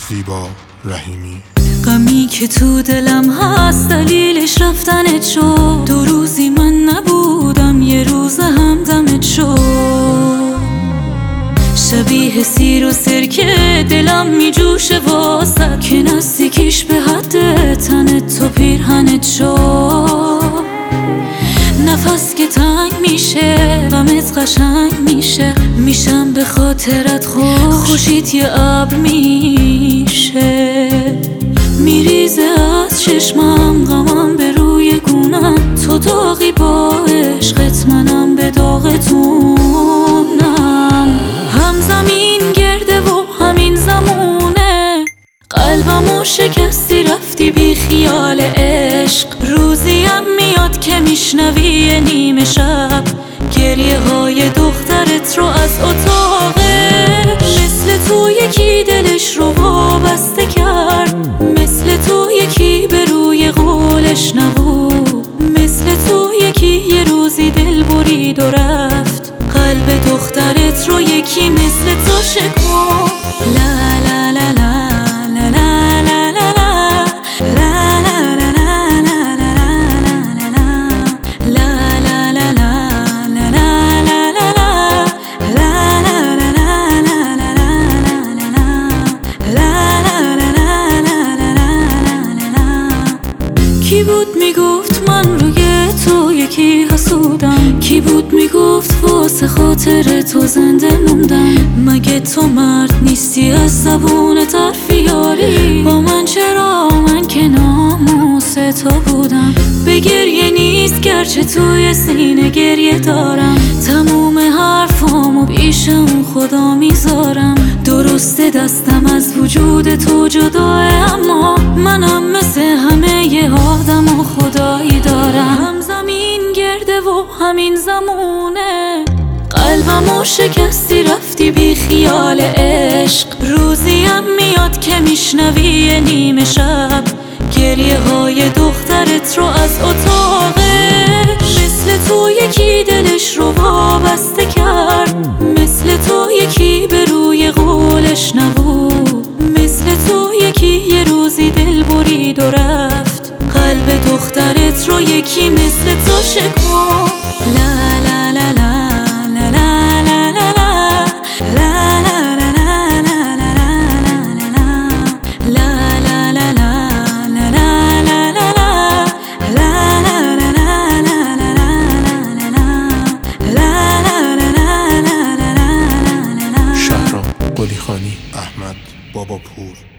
زیبا رحیمی. غمی که تو دلم هست دلیلش رفتنت شد. 2 روزی من نبودم، یه روز همدمت شد. شبیه سیر و سرکه دلم می جوشه واسد که نزدیکیش به حد تنت تو پیرهنت شد. نفس که تنگ میشه غمت قشنگ میشه، میشم به خاطرت خوشیت یه ابر میشه. میریزه از چشمم غمم به روی گونم، تو داغی با عشقت منم به داغتونم. هم زمین گرده و همین زمونه، قلبمو شکستی رفتی بی خیال عشق. روزیم میاد که میشنوی نیمه شب گریه های دخترت رو از اتاقش. مثل تو یکی دلش رو وابسته کرد، مثل تو یکی به روی قولش نبود، مثل تو یکی یه روزی دل برید و رفت. قلب دخترت رو یکی مثل تو شکفت. لا لا لا لا لا لا لا کی بود میگفت من روی تو یکی حسودم؟ کی بود میگفت واسه خاطر تو زنده موندم؟ مگه تو مرد نیستی از زبون حرفیاری؟ با من چرا؟ من که ناموس تو بودم. به گریه نیست گرچه توی سینه گریه دارم، تموم حرفامو پیش اون خدا میذارم. درسته دستم از وجود تو جداه، اما منم مثل همه ی آدم و خدایی دارم. هم زمین گرده و همین زمونه، قلبمو شکستی رفتی بی خیال عشق. روزیم میاد که میشنوی نیمه شب گریه های دخترت رو از اتاقش. مثل تو یکی دلش رو وابسته کرد، مثل تو یکی به روی قولش نبود، مثل تو یکی یه روزی دل برید و رفت. قلب دخترت رو یکی مثل تو شکفت. لا لا لا لا لا لا لا لا قلی خانی، احمد بابا پور.